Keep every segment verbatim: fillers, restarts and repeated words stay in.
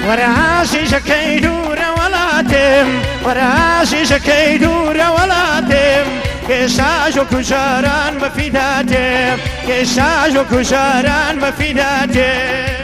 وەرەعاشیشەکەی دوورە وڵاتم وەرەعاشیشەکەی دوورە وڵاتم کێشاژ و کوژاران بەفیداتێم کێشاژ و کوژاران بەفیداتێم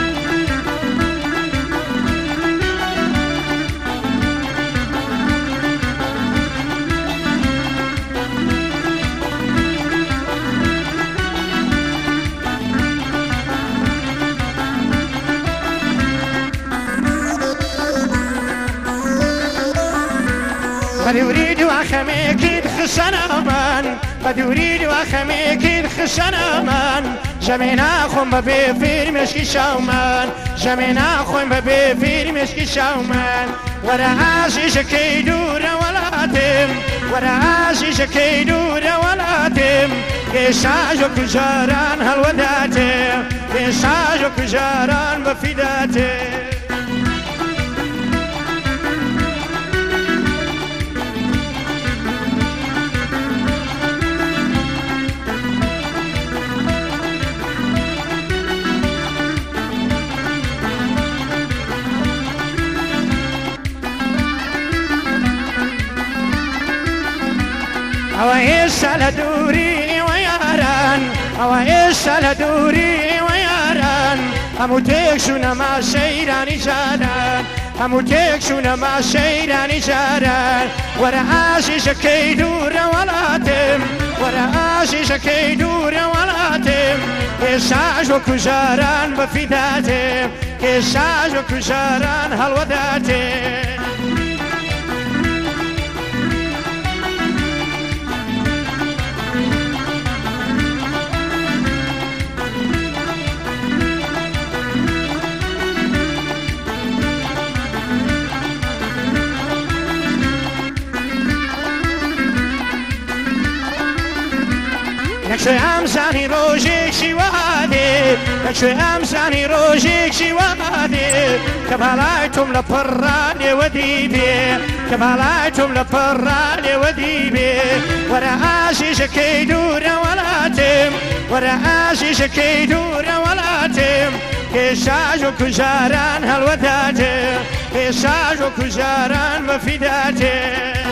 بدوريد وخميكيد خسنامان بدوريد وخميكيد خسنامان جمينا خم بفير مشكي شومان جمينا خم بفير مشكي شومان ورا عاشش كيدور ولاتم ورا عاشش كيدور ولاتم كيشاج وكجاران هالوداتم كيشاج وكجاران بفيداتم أو إيش على دوري وياران أو إيش على دوري وياران همو تكشونا مع شيراني جاران همو تكشونا مع شيراني جاران ورا عاشش كيدور ولاتم ورا عاشش كيدور ولاتم كيشاج وكجاران بفيداتم كيشاج وكجاران هالوداتم نكشوي أمزاني روجيك شوادي نكشوي أمزاني روجيك شوادي كبالايتم لبراني وديبي كبالايتم لبراني وديبي ورا عاشش كيدور ولاتم ورا عاشش كيدور ولاتم كيشاج وكجاران هالوداتم كيشاج وكجاران بفيداتم